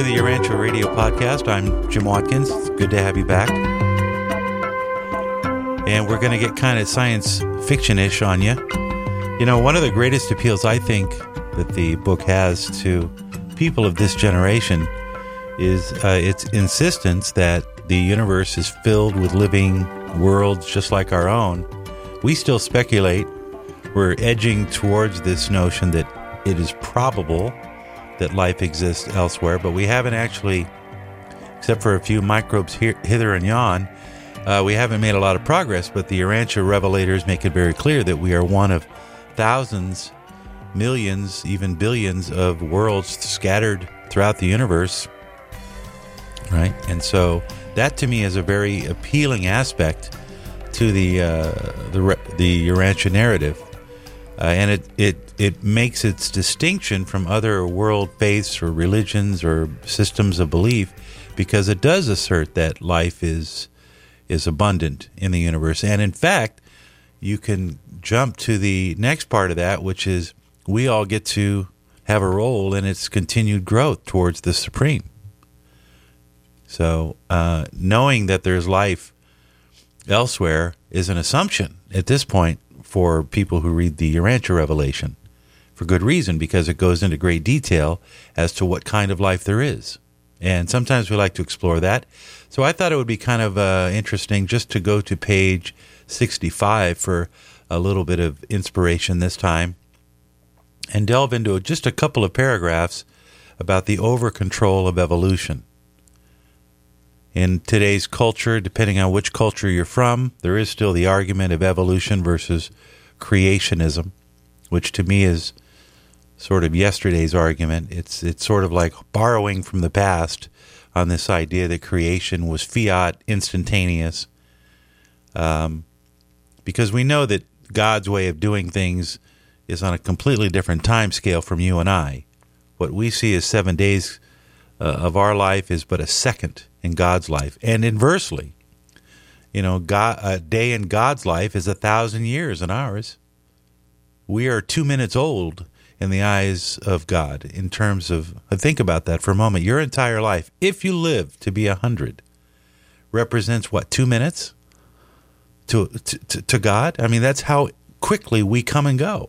to the Urantia Radio Podcast. I'm Jim Watkins. It's good to have you back. And we're going to get kind of science fiction-ish on you. You know, one of the greatest appeals I think that the book has to people of this generation is its insistence that the universe is filled with living worlds just like our own. We still speculate. We're edging towards this notion that it is probable that life exists elsewhere, but we haven't actually, except for a few microbes hither and yon, we haven't made a lot of progress. But the Urantia revelators make it very clear that we are one of thousands, millions, even billions of worlds scattered throughout the universe, right? And so that to me is a very appealing aspect to the Urantia narrative. And it makes its distinction from other world faiths or religions or systems of belief because it does assert that life is abundant in the universe. And in fact, you can jump to the next part of that, which is we all get to have a role in its continued growth towards the supreme. So knowing that there's life elsewhere is an assumption at this point for people who read the Urantia revelation, for good reason, because it goes into great detail as to what kind of life there is. And sometimes we like to explore that. So I thought it would be kind of interesting just to go to page 65 for a little bit of inspiration this time and delve into just a couple of paragraphs about the over-control of evolution. In today's culture, depending on which culture you're from, there is still the argument of evolution versus creationism, which to me is sort of yesterday's argument. It's sort of like borrowing from the past on this idea that creation was fiat, instantaneous, because we know that God's way of doing things is on a completely different time scale from you and I. What we see as 7 days of our life is but a second in God's life. And inversely, you know, a day in God's life is 1,000 years in ours. We are 2 minutes old in the eyes of God in terms of, think about that for a moment. Your entire life, if you live to be 100, represents what, 2 minutes to God? I mean, that's how quickly we come and go.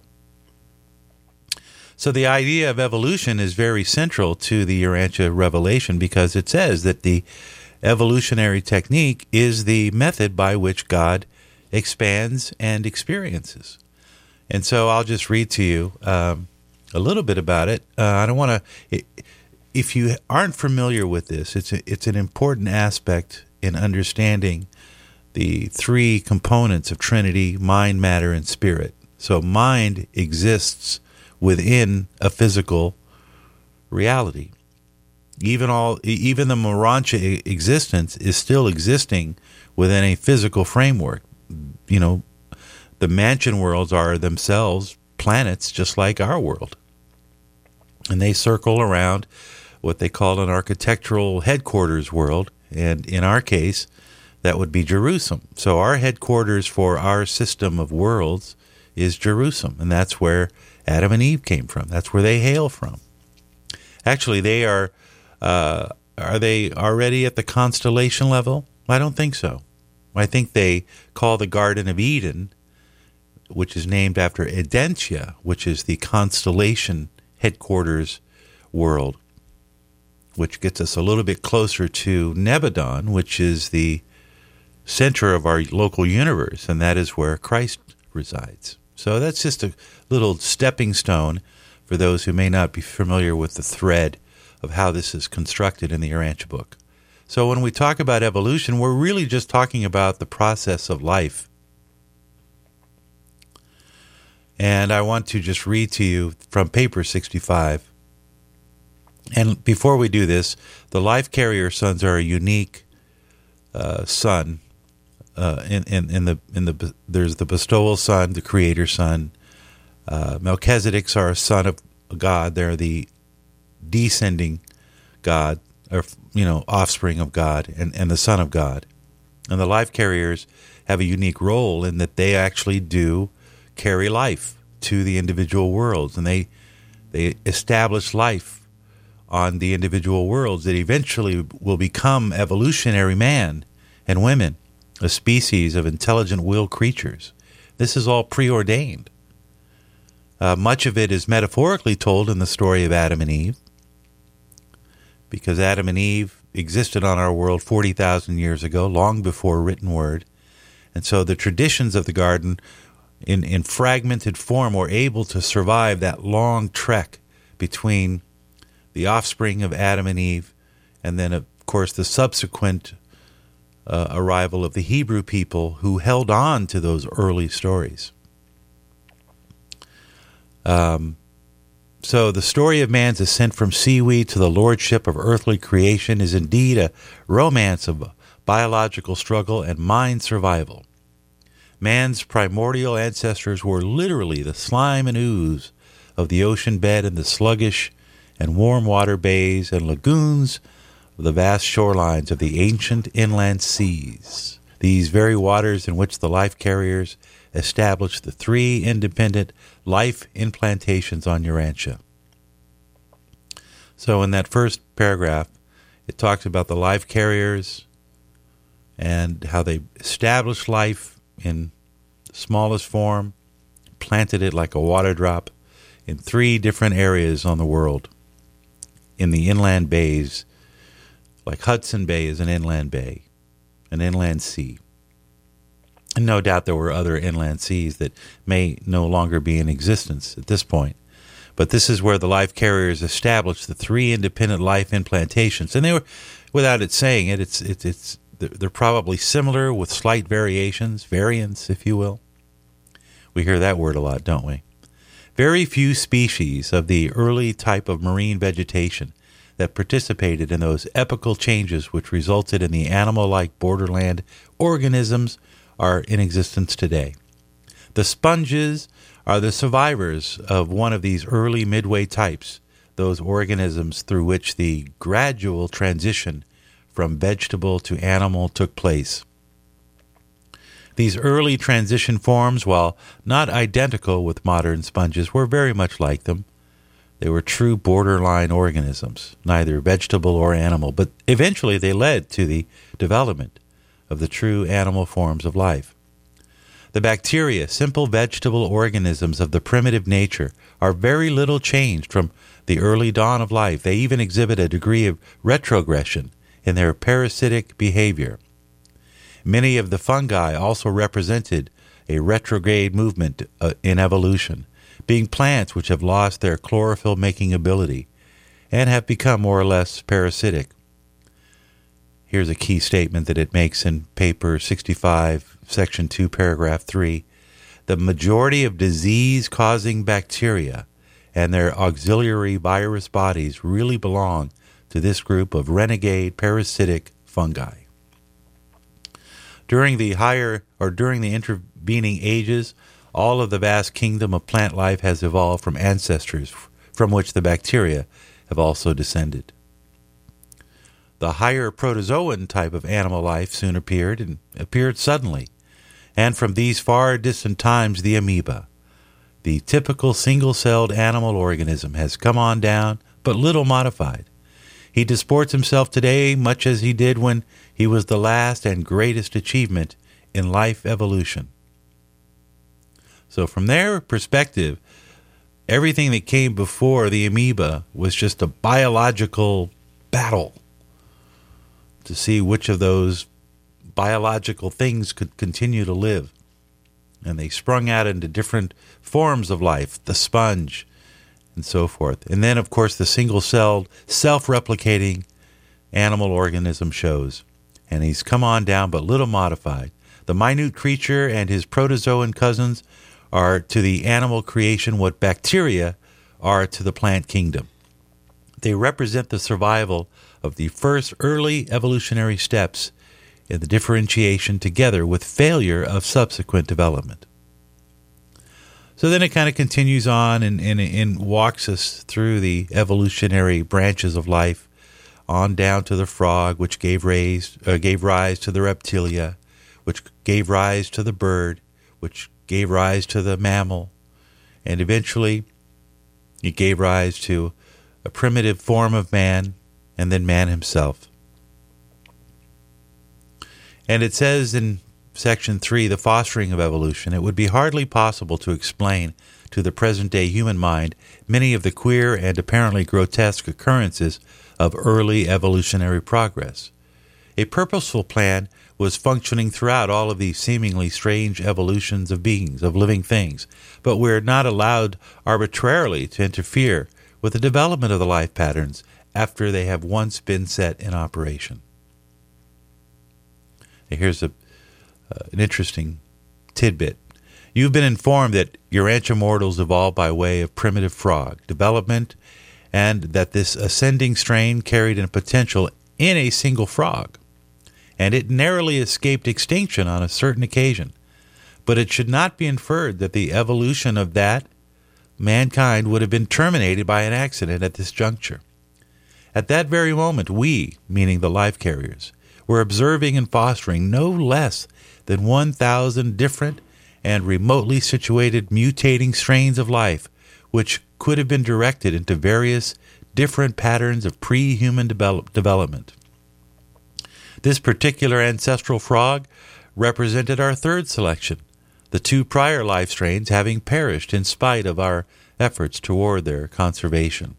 So the idea of evolution is very central to the Urantia revelation because it says that the evolutionary technique is the method by which God expands and experiences. And so I'll just read to you a little bit about it. I don't want to. If you aren't familiar with this, it's an important aspect in understanding the three components of Trinity: mind, matter, and spirit. So mind exists within a physical reality. Even the Urantia existence is still existing within a physical framework. You know, the mansion worlds are themselves planets just like our world. And they circle around what they call an architectural headquarters world. And in our case, that would be Jerusalem. So our headquarters for our system of worlds is Jerusalem. And that's where Adam and Eve came from. That's where they hail from. Actually, they are they already at the constellation level? I don't think so. I think they call the Garden of Eden, which is named after Edentia, which is the constellation headquarters world, which gets us a little bit closer to Nebadon, which is the center of our local universe, and that is where Christ resides. So that's just a little stepping stone for those who may not be familiar with the thread of how this is constructed in the Urantia book. So when we talk about evolution, we're really just talking about the process of life. And I want to just read to you from paper 65. And before we do this, the life carrier sons are a unique son. There's the bestowal son, the creator son. Melchizedek's are a son of God. They're the descending God, or offspring of God, and the Son of God. And the life carriers have a unique role in that they actually do carry life to the individual worlds, and they establish life on the individual worlds that eventually will become evolutionary man and women, a species of intelligent will creatures. This is all preordained. Much of it is metaphorically told in the story of Adam and Eve, because Adam and Eve existed on our world 40,000 years ago, long before written word. And so the traditions of the garden in fragmented form were able to survive that long trek between the offspring of Adam and Eve and then, of course, the subsequent arrival of the Hebrew people who held on to those early stories. So the story of man's ascent from seaweed to the lordship of earthly creation is indeed a romance of biological struggle and mind survival. Man's primordial ancestors were literally the slime and ooze of the ocean bed and the sluggish and warm water bays and lagoons of the vast shorelines of the ancient inland seas. These very waters in which the life carriers established the 3 independent life implantations on Urantia. So in that first paragraph, it talks about the life carriers and how they established life in the smallest form, planted it like a water drop in 3 different areas on the world. In the inland bays, like Hudson Bay is an inland bay, an inland sea. And no doubt there were other inland seas that may no longer be in existence at this point. But this is where the life carriers established the 3 independent life implantations. And they were, without it saying it, they're probably similar with slight variations, variants, if you will. We hear that word a lot, don't we? Very few species of the early type of marine vegetation that participated in those epochal changes which resulted in the animal-like borderland organisms are in existence today. The sponges are the survivors of one of these early midway types, those organisms through which the gradual transition from vegetable to animal took place. These early transition forms, while not identical with modern sponges, were very much like them. They were true borderline organisms, neither vegetable or animal, but eventually they led to the development of the true animal forms of life. The bacteria, simple vegetable organisms of the primitive nature, are very little changed from the early dawn of life. They even exhibit a degree of retrogression in their parasitic behavior. Many of the fungi also represented a retrograde movement in evolution, being plants which have lost their chlorophyll-making ability and have become more or less parasitic. Here's a key statement that it makes in paper 65, section 2, paragraph 3. The majority of disease-causing bacteria and their auxiliary virus bodies really belong to this group of renegade parasitic fungi. During the intervening ages, all of the vast kingdom of plant life has evolved from ancestors from which the bacteria have also descended. The higher protozoan type of animal life soon appeared, and appeared suddenly. And from these far distant times, the amoeba, the typical single-celled animal organism, has come on down, but little modified. He disports himself today much as he did when he was the last and greatest achievement in life evolution. So from their perspective, everything that came before the amoeba was just a biological battle to see which of those biological things could continue to live. And they sprung out into different forms of life, the sponge and so forth. And then, of course, the single-celled, self-replicating animal organism shows. And he's come on down, but little modified. The minute creature and his protozoan cousins are to the animal creation what bacteria are to the plant kingdom. They represent the survival of the first early evolutionary steps in the differentiation together with failure of subsequent development. So then it kind of continues on and walks us through the evolutionary branches of life on down to the frog, which gave rise to the reptilia, which gave rise to the bird, which gave rise to the mammal, and eventually it gave rise to a primitive form of man, and then man himself. And it says in Section 3, the fostering of evolution, it would be hardly possible to explain to the present-day human mind many of the queer and apparently grotesque occurrences of early evolutionary progress. A purposeful plan was functioning throughout all of these seemingly strange evolutions of beings, of living things, but we're not allowed arbitrarily to interfere with the development of the life patterns after they have once been set in operation. Here's an interesting tidbit. You've been informed that Urantia mortals evolved by way of primitive frog development, and that this ascending strain carried a potential in a single frog, and it narrowly escaped extinction on a certain occasion. But it should not be inferred that the evolution of that mankind would have been terminated by an accident at this juncture. At that very moment, we, meaning the life carriers, were observing and fostering no less than 1,000 different and remotely situated mutating strains of life, which could have been directed into various different patterns of pre-human development. This particular ancestral frog represented our third selection, the two prior life strains having perished in spite of our efforts toward their conservation.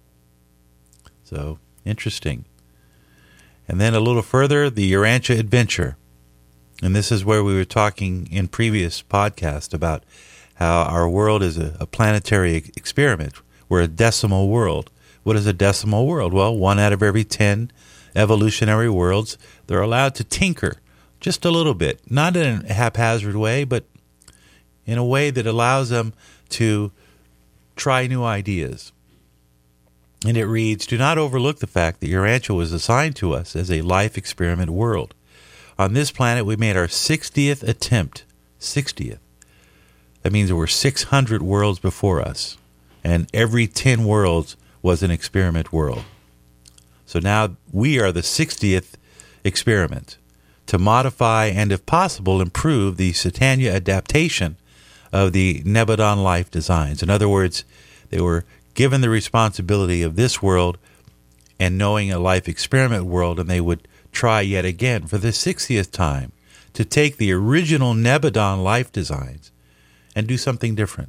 So, interesting. And then a little further, the Urantia adventure. And this is where we were talking in previous podcasts about how our world is a planetary experiment. We're a decimal world. What is a decimal world? Well, 1 out of every 10 evolutionary worlds, they're allowed to tinker just a little bit. Not in a haphazard way, but in a way that allows them to try new ideas. And it reads, do not overlook the fact that Urantia was assigned to us as a life experiment world. On this planet, we made our 60th attempt. 60th. That means there were 600 worlds before us. And every 10 worlds was an experiment world. So now we are the 60th experiment to modify and, if possible, improve the Satania adaptation of the Nebadon life designs. In other words, they were given the responsibility of this world and knowing a life experiment world, and they would try yet again for the 60th time to take the original Nebadon life designs and do something different.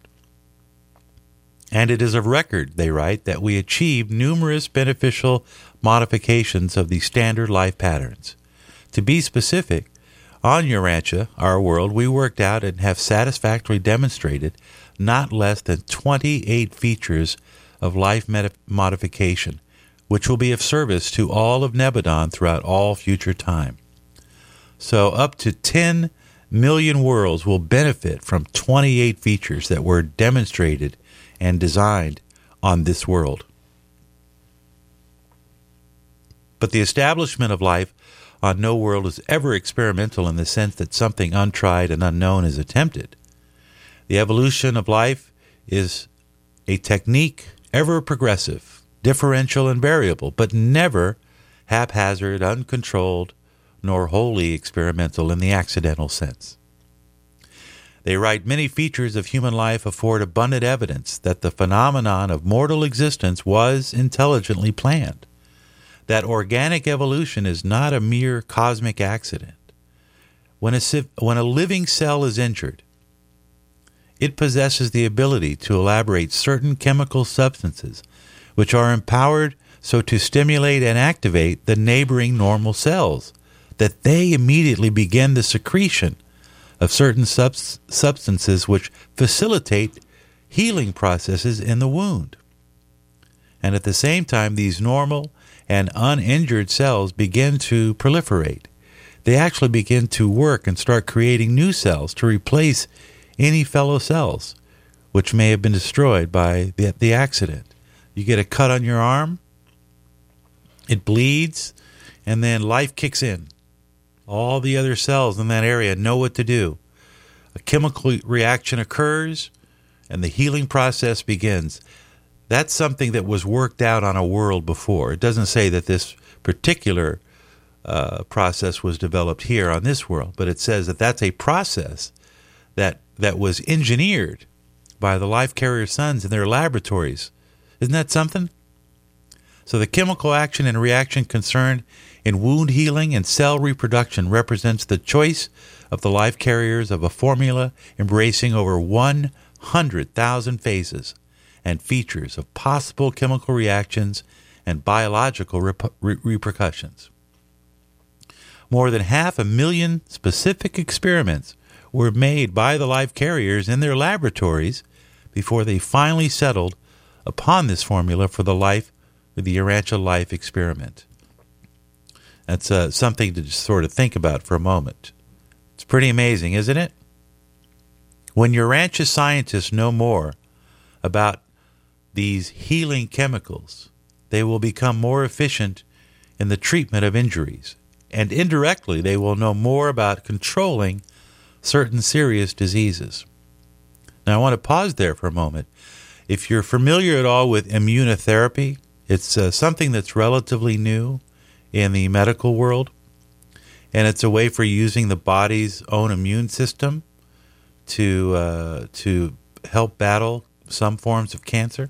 And it is of record, they write, that we achieved numerous beneficial modifications of the standard life patterns. To be specific, on Urantia, our world, we worked out and have satisfactorily demonstrated not less than 28 features of life modification, which will be of service to all of Nebadon throughout all future time. So up to 10 million worlds will benefit from 28 features that were demonstrated and designed on this world. But the establishment of life on no world is ever experimental in the sense that something untried and unknown is attempted. The evolution of life is a technique ever progressive, differential and variable, but never haphazard, uncontrolled, nor wholly experimental in the accidental sense. They write, many features of human life afford abundant evidence that the phenomenon of mortal existence was intelligently planned, that organic evolution is not a mere cosmic accident. When a living cell is injured, it possesses the ability to elaborate certain chemical substances which are empowered so to stimulate and activate the neighboring normal cells, that they immediately begin the secretion of certain substances which facilitate healing processes in the wound. And at the same time, these normal and uninjured cells begin to proliferate. They actually begin to work and start creating new cells to replace any fellow cells which may have been destroyed by the accident. You get a cut on your arm, it bleeds, and then life kicks in. All the other cells in that area know what to do. A chemical reaction occurs, and the healing process begins. That's something that was worked out on a world before. It doesn't say that this particular process was developed here on this world, but it says that that's a process that was engineered by the life carrier sons in their laboratories. Isn't that something? So the chemical action and reaction concerned in wound healing and cell reproduction represents the choice of the life carriers of a formula embracing over 100,000 phases and features of possible chemical reactions and biological repercussions. More than 500,000 specific experiments were made by the life carriers in their laboratories before they finally settled upon this formula for the Urantia life experiment. That's something to just sort of think about for a moment. It's pretty amazing, isn't it? When Urantia scientists know more about these healing chemicals, they will become more efficient in the treatment of injuries, and indirectly they will know more about controlling certain serious diseases. Now I want to pause there for a moment. If you're familiar at all with immunotherapy, it's something that's relatively new in the medical world, and it's a way for using the body's own immune system to help battle some forms of cancer.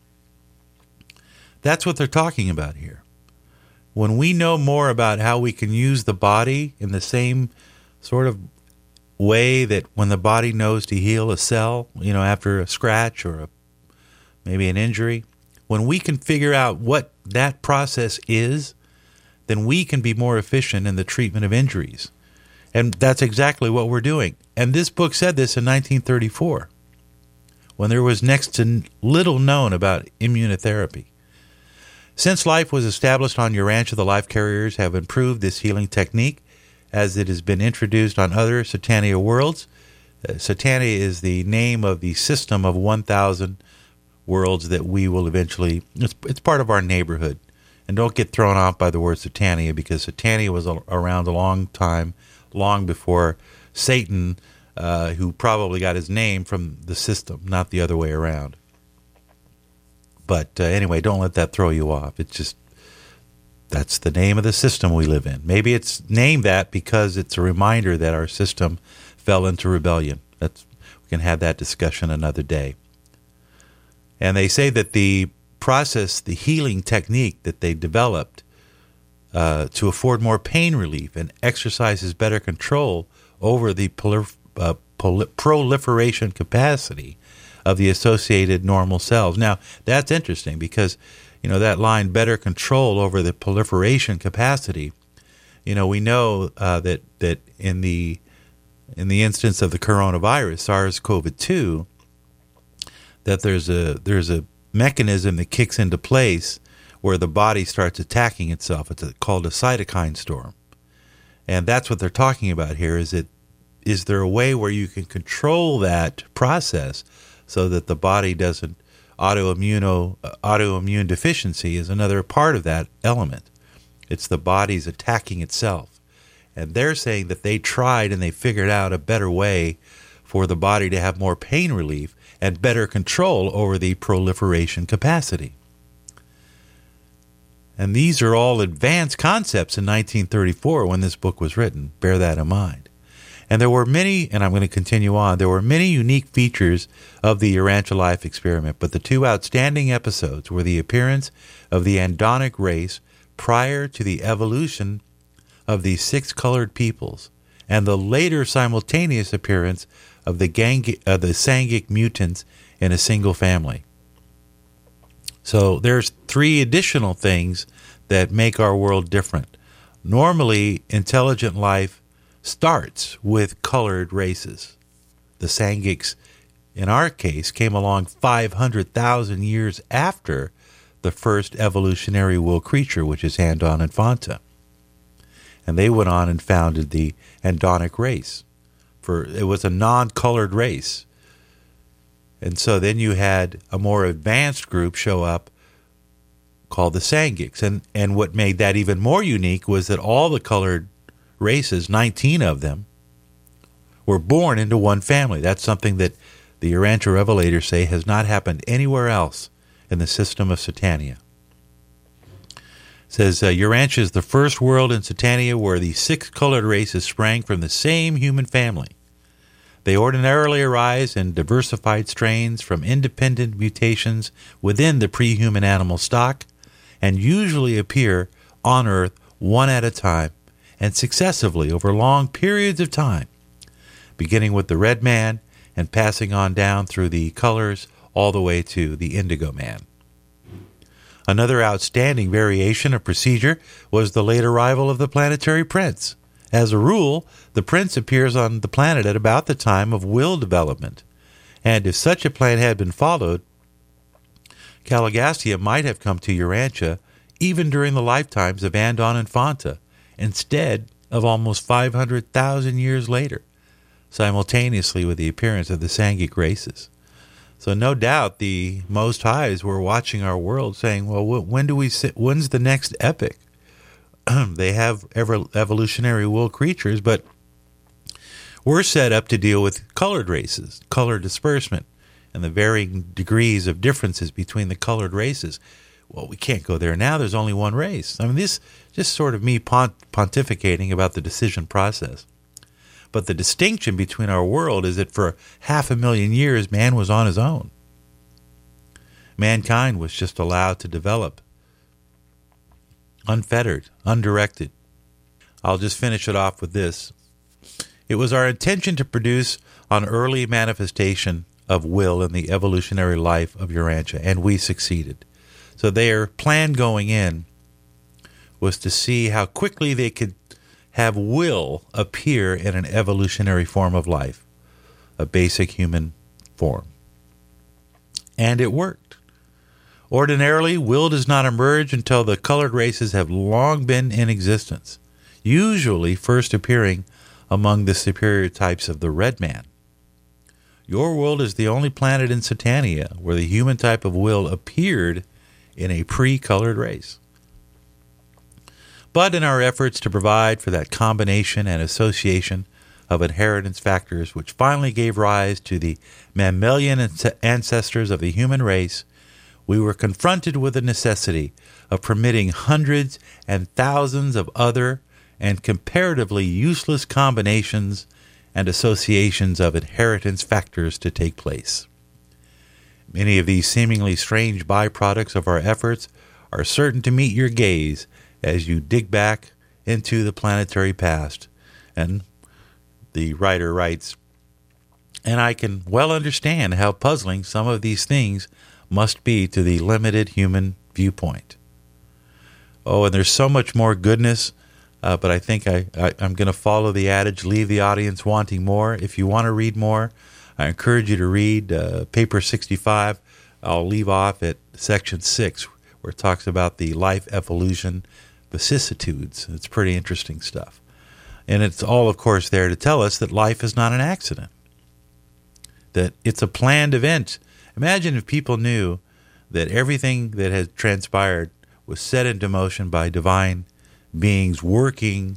That's what they're talking about here. When we know more about how we can use the body in the same sort of way that when the body knows to heal a cell, after a scratch or maybe an injury, when we can figure out what that process is, then we can be more efficient in the treatment of injuries. And that's exactly what we're doing. And this book said this in 1934, when there was next to little known about immunotherapy. Since life was established on Urantia, the life carriers have improved this healing technique as it has been introduced on other Satania worlds. Satania is the name of the system of 1,000 worlds that we will eventually, it's part of our neighborhood. And don't get thrown off by the word Satania, because Satania was around a long time, long before Satan, who probably got his name from the system, not the other way around. But anyway, don't let that throw you off. It's just, that's the name of the system we live in. Maybe it's named that because it's a reminder that our system fell into rebellion. We can have that discussion another day. And they say that the process, the healing technique that they developed to afford more pain relief and exercises better control over the proliferation capacity of the associated normal cells. Now, that's interesting because, that line, better control over the proliferation capacity, we know that in the instance of the coronavirus, SARS-CoV-2, that there's a mechanism that kicks into place where the body starts attacking itself. It's called a cytokine storm. And that's what they're talking about here. Is there a way where you can control that process so that the body doesn't, autoimmune deficiency is another part of that element. It's the body's attacking itself. And they're saying that they tried and they figured out a better way for the body to have more pain relief and better control over the proliferation capacity. And these are all advanced concepts in 1934 when this book was written. Bear that in mind. And there were many, and I'm going to continue on, there were many unique features of the Urantia life experiment, but the two outstanding episodes were the appearance of the Andonic race prior to the evolution of the six-colored peoples, and the later simultaneous appearance of the Sangic mutants in a single family. So there's three additional things that make our world different. Normally, intelligent life starts with colored races. The Sangics, in our case, came along 500,000 years after the first evolutionary will creature, which is Andon and Fonta. And they went on and founded the Andonic race. It was a non-colored race. And so then you had a more advanced group show up called the Sangics. And what made that even more unique was that all the colored races, 19 of them, were born into one family. That's something that the Urantia revelators say has not happened anywhere else in the system of Satania. It says, Urantia is the first world in Satania where the six colored races sprang from the same human family. They ordinarily arise in diversified strains from independent mutations within the pre-human animal stock, and usually appear on Earth one at a time and successively over long periods of time, beginning with the red man and passing on down through the colors all the way to the indigo man. Another outstanding variation of procedure was the late arrival of the planetary prince. As a rule, the prince appears on the planet at about the time of will development, and if such a plan had been followed, Caligastia might have come to Urantia even during the lifetimes of Andon and Phanta, instead of almost 500,000 years later, simultaneously with the appearance of the Sangic races. So no doubt the Most Highs were watching our world saying, well, when's the next epic? They have evolutionary will creatures, but we're set up to deal with colored races, color disbursement, and the varying degrees of differences between the colored races. Well, we can't go there now. There's only one race. I mean, this just sort of me pontificating about the decision process. But the distinction between our world is that for 500,000 years, man was on his own. Mankind was just allowed to develop, unfettered, undirected. I'll just finish it off with this. It was our intention to produce an early manifestation of will in the evolutionary life of Urantia, and we succeeded. So their plan going in was to see how quickly they could have will appear in an evolutionary form of life, a basic human form. And it worked. Ordinarily, will does not emerge until the colored races have long been in existence, usually first appearing among the superior types of the red man. Your world is the only planet in Satania where the human type of will appeared in a pre-colored race. But in our efforts to provide for that combination and association of inheritance factors which finally gave rise to the mammalian ancestors of the human race, we were confronted with the necessity of permitting hundreds and thousands of other and comparatively useless combinations and associations of inheritance factors to take place. Many of these seemingly strange byproducts of our efforts are certain to meet your gaze as you dig back into the planetary past. And the writer writes, and I can well understand how puzzling some of these things must be to the limited human viewpoint. Oh, and there's so much more goodness, but I think I'm going to follow the adage, leave the audience wanting more. If you want to read more, I encourage you to read paper 65. I'll leave off at section 6, where it talks about the life evolution vicissitudes. It's pretty interesting stuff. And it's all, of course, there to tell us that life is not an accident, that it's a planned event. Imagine if people knew that everything that has transpired was set into motion by divine beings working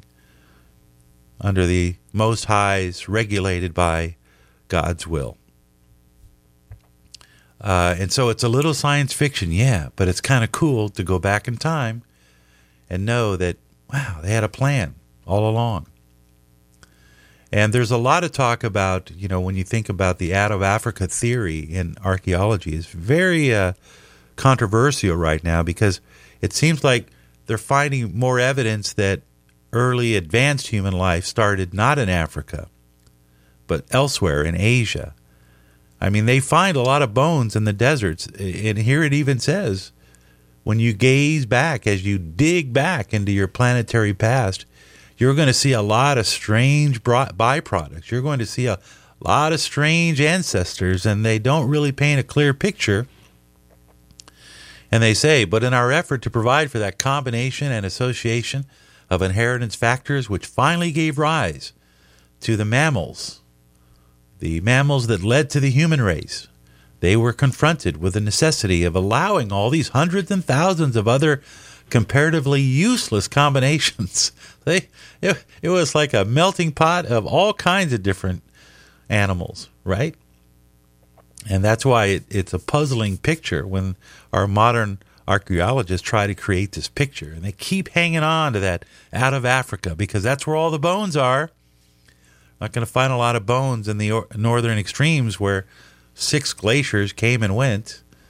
under the Most Highs, regulated by God's will. And so it's a little science fiction, yeah, but it's kind of cool to go back in time and know that, wow, they had a plan all along. And there's a lot of talk about, when you think about the out of Africa theory in archaeology, it's very controversial right now because it seems like they're finding more evidence that early advanced human life started not in Africa, but elsewhere in Asia. I mean, they find a lot of bones in the deserts. And here it even says, when you gaze back, as you dig back into your planetary past, you're going to see a lot of strange byproducts. You're going to see a lot of strange ancestors, and they don't really paint a clear picture. And they say, but in our effort to provide for that combination and association of inheritance factors which finally gave rise to the mammals that led to the human race, they were confronted with the necessity of allowing all these hundreds and thousands of other comparatively useless combinations. It was like a melting pot of all kinds of different animals, right? And that's why it's a puzzling picture when our modern archaeologists try to create this picture. And they keep hanging on to that out of Africa because that's where all the bones are. Not going to find a lot of bones in the northern extremes where 6 glaciers came and went.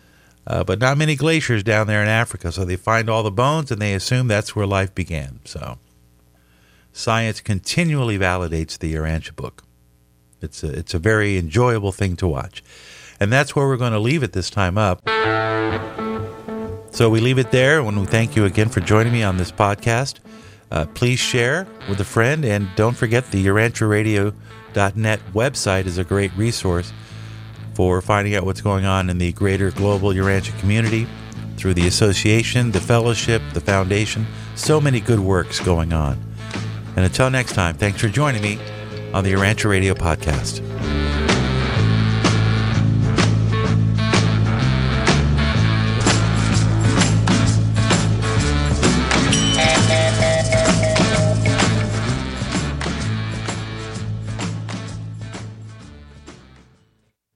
but not many glaciers down there in Africa. So they find all the bones and they assume that's where life began. So science continually validates the Urantia book. It's a very enjoyable thing to watch. And that's where we're going to leave it this time up. So we leave it there, and we thank you again for joining me on this podcast. Please share with a friend, and don't forget the UrantiaRadio.net website is a great resource for finding out what's going on in the greater global Urantia community through the association, the fellowship, the foundation. So many good works going on. And until next time, thanks for joining me on the Urantia Radio podcast.